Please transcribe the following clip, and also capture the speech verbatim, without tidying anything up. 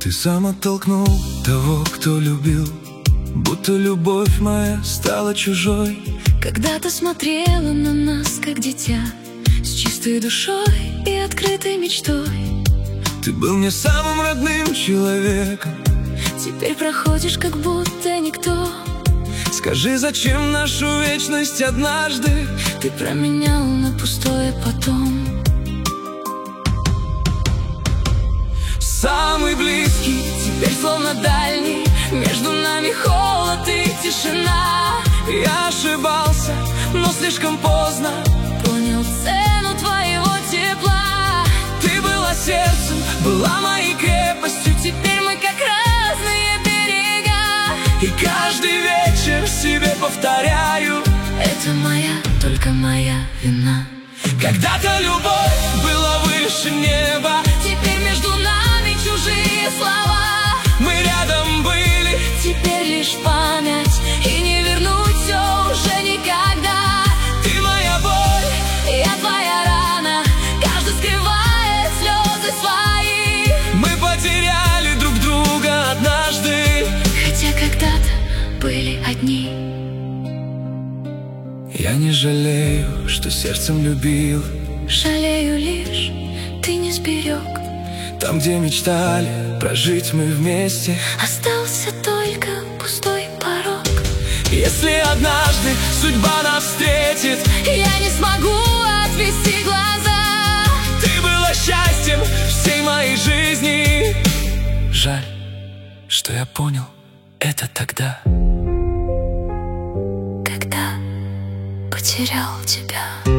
Ты сам оттолкнул того, кто любил, будто любовь моя стала чужой. Когда ты смотрела на нас, как дитя, с чистой душой и открытой мечтой. Ты был мне самым родным человеком. Теперь проходишь, как будто никто. Скажи, зачем нашу вечность однажды ты променял на пустое потом? Самый близкий, теперь словно дальний, между нами холод и тишина. Я ошибался, но слишком поздно понял цену твоего тепла. Ты была сердцем, была моей крепостью. Теперь мы как разные берега. И каждый вечер себе повторяю: это моя, только моя вина. Когда-то любовь была выше неба, теперь между нами чужие слова. Мы рядом были, теперь лишь память, и не вернуть все уже никогда. Ты моя боль, я твоя рана, каждый скрывает слезы свои. Мы потеряли друг друга однажды, хотя когда-то были одни. Я не жалею, что сердцем любил, жалею лишь, ты не сберег. Там, где мечтали прожить мы вместе, остался только пустой порог. Если однажды судьба нас встретит, я не смогу отвести глаза. Ты была счастьем всей моей жизни. Жаль, что я понял это тогда, когда потерял тебя.